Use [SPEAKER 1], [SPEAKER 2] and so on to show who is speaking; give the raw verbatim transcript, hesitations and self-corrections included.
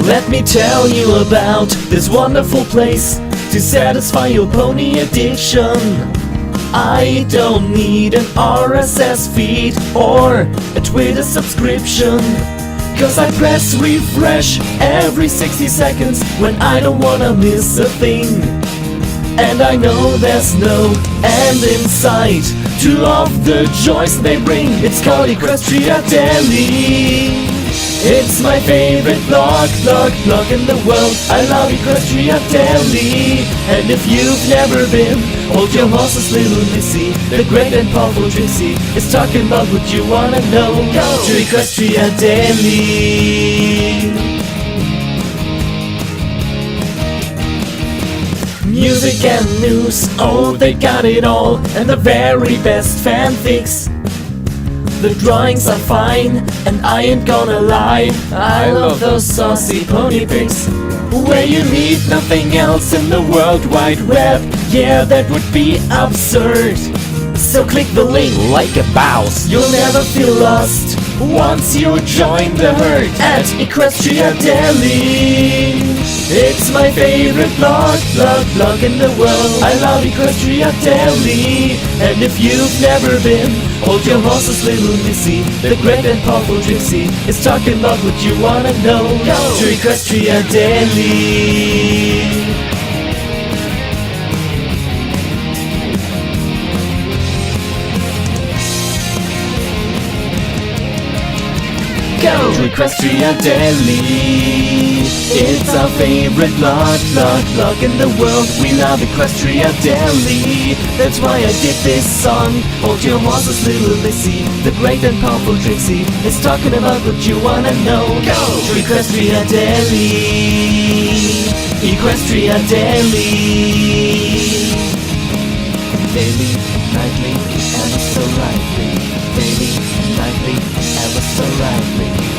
[SPEAKER 1] Let me tell you about this wonderful place to satisfy your pony addiction. I don't need an R S S feed or a Twitter subscription, cause I press refresh every sixty seconds when I don't wanna miss a thing. And I know there's no end in sight to all of the joys they bring. It's called Equestria Daily. It's my favorite blog, blog, blog in the world. I love Equestria Daily. And if you've never been, hold your horses, little missy. The great and powerful Trixie is talking about what you wanna know. Go to Equestria Daily. Music and news, oh they got it all. And the very best fanfics. The drawings are fine, and I ain't gonna lie, I love those saucy pony pics. Where you need nothing else in the World Wide Web, yeah, that would be absurd. So click the link like a mouse, you'll never feel lost once you join the herd at Equestria Daily. It's my favorite blog, blog, blog in the world. I love Equestria Daily. And if you've never been, hold your horses, little missy. The great and powerful Trixie is talking about what you wanna know. Go to Equestria Daily. Go to Equestria Daily. It's our favorite blog, blog, blog in the world. We love Equestria Daily. That's why I did this song. Hold your horses, little missy. The great and powerful Trixie is talking about what you wanna know. Go to Equestria Daily. Equestria Daily. Daily, nightly, ever so lightly. Daily, nightly, ever so lightly.